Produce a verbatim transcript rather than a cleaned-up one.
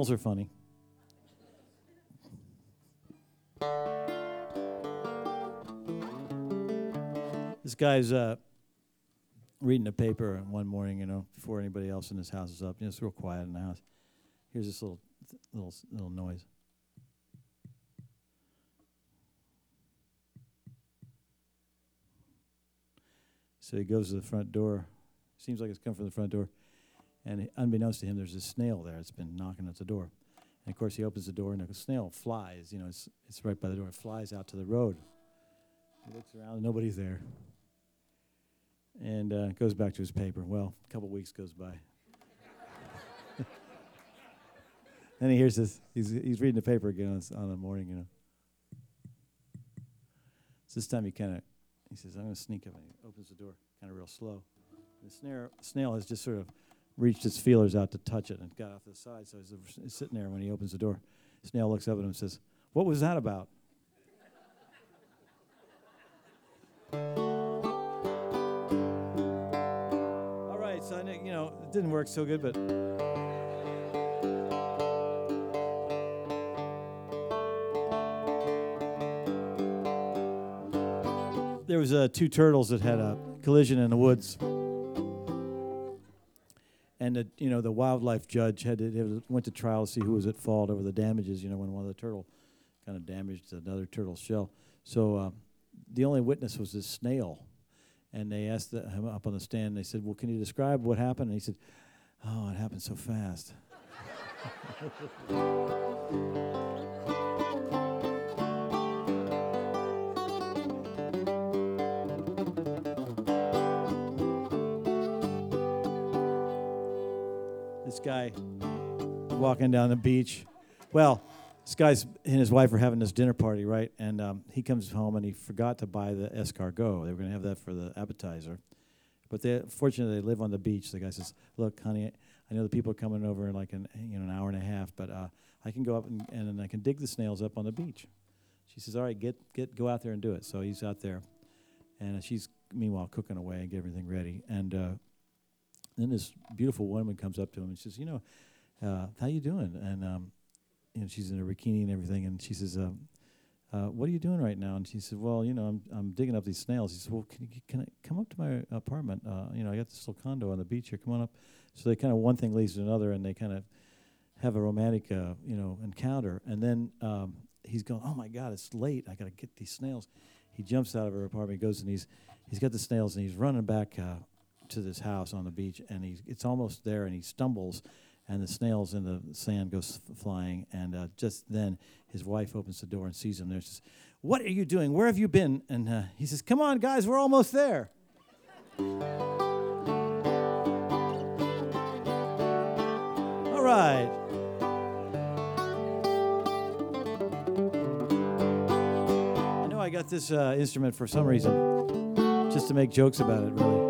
Are funny. This guy's uh, reading the paper one morning, you know, before anybody else in his house is up. You know, it's real quiet in the house. Here's this little, little, little noise. So he goes to the front door. Seems like it's come from the front door. And unbeknownst to him, there's a snail there. It's been knocking at the door. And, of course, he opens the door, and the snail flies. You know, it's it's right by the door. It flies out to the road. He looks around, and nobody's there. And uh, goes back to his paper. Well, a couple weeks goes by. Then he hears this. He's he's reading the paper again on, on the morning, you know. So this time he kind of, he says, I'm going to sneak up. And he opens the door, kind of real slow. And the snare, snail has just sort of reached its feelers out to touch it and got off to the side. So he's, he's sitting there when he opens the door. Snail looks up at him and says, what was that about? All right, so I know, you know, it didn't work so good, but there was uh, two turtles that had a collision in the woods. And, the, you know, the wildlife judge had to, went to trial to see who was at fault over the damages, you know, when one of the turtle kind of damaged another turtle's shell. So uh, the only witness was this snail. And they asked the, him up on the stand, they said, well, can you describe what happened? And he said, oh, it happened so fast. This guy walking down the beach. Well, this guy's and his wife are having this dinner party, right? And um, he comes home and he forgot to buy the escargot. They were going to have that for the appetizer. But they, fortunately, they live on the beach. The guy says, look, honey, I know the people are coming over in like an, you know, an hour and a half, but uh, I can go up and, and I can dig the snails up on the beach. She says, all right, get, get, go out there and do it. So he's out there. And she's, meanwhile, cooking away and getting everything ready. And uh, then this beautiful woman comes up to him and says, you know, uh, how you doing? And um, you know, she's in a bikini and everything. And she says, um, uh, what are you doing right now? And she said, well, you know, I'm I'm digging up these snails. He said, well, can you can I come up to my apartment? Uh, you know, I got this little condo on the beach here. Come on up. So they kind of one thing leads to another, and they kind of have a romantic, uh, you know, encounter. And then um, he's going, oh my God, it's late. I got to get these snails. He jumps out of her apartment, goes and he's he's got the snails, and he's running back uh, to this house on the beach, and he's it's almost there, and he stumbles, and the snails in the sand goes f- flying, and uh, just then his wife opens the door and sees him there. She says, what are you doing? Where have you been? And uh, he says, come on, guys, we're almost there. All right. I know I got this uh, instrument for some reason, just to make jokes about it, really.